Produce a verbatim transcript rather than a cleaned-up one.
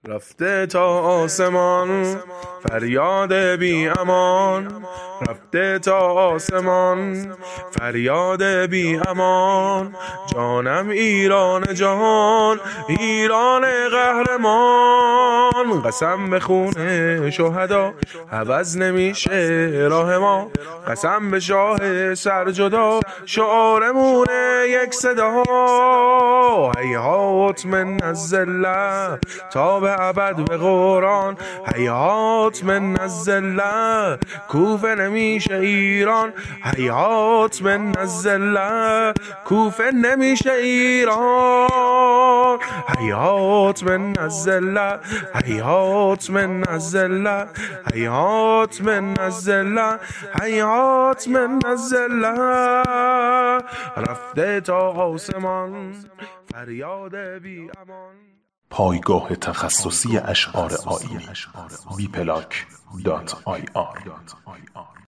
رفته تا آسمان فریاد بی امان، رفته تا آسمان فریاد بی امان. جانم ایران جهان، ایران قهرمان. قسم به خون شهدا عوض نمیشه راه ما، قسم به شاه سرجدا شعارمونه یک صدا. هیهات من الذله تا به ابد به قرآن، هیهات من الذله کوفه نمیشه ایران، هیهات من الذله کوفه نمیشه ایران. هیهات من الذله، هیهات من الذله، هیهات من الذله، هیهات من الذله. رفته تا آسمان فریاد بی امان. پایگاه تخصصی اشعار آیینی بی پلاک دات آی آر